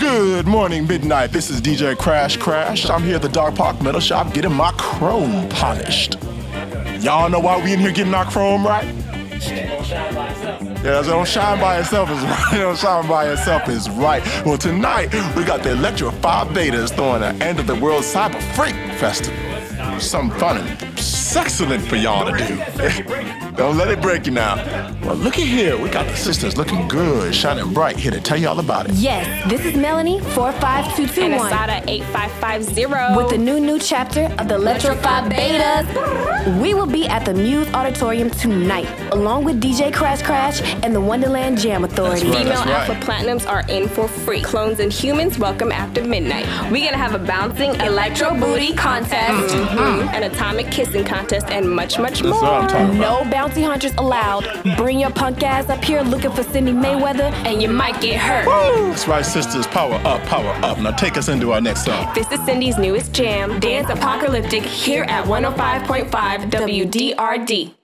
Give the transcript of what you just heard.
Good morning, midnight. This is DJ Crash Crash. I'm here at the Dark Park Metal Shop getting my chrome polished. Y'all know why we in here getting our chrome right? Yeah, it don't shine by itself is right. It don't shine by itself is right. Well, tonight we got the Electro 5 Betas throwing an end of the World Cyber Freak Festival. Something fun and excellent for y'all to do. Don't let it break you now. Well, look at here. We got the sisters looking good, shining bright, here to tell you all about it. Yes, this is Melanie, 45221. And Asada, 8550. With the new chapter of the Electro 5 Betas. We will be at the Muse Auditorium tonight, along with DJ Crash Crash and the Wonderland Jam Authority. That's right, Female Alpha Platinums are in for free. Clones and humans welcome after midnight. We're gonna have a bouncing electro booty contest, an atomic kissing contest, and much more. That's what I'm talking No about. bounty hunters allowed. Bring your punk ass up here looking for Cindy Mayweather, and you might get hurt. Woo! That's right, sisters. Power up, power up. Now take us into our next song. This is Cindy's newest jam, Dance Apocalyptic, here at 105.5 WDRD.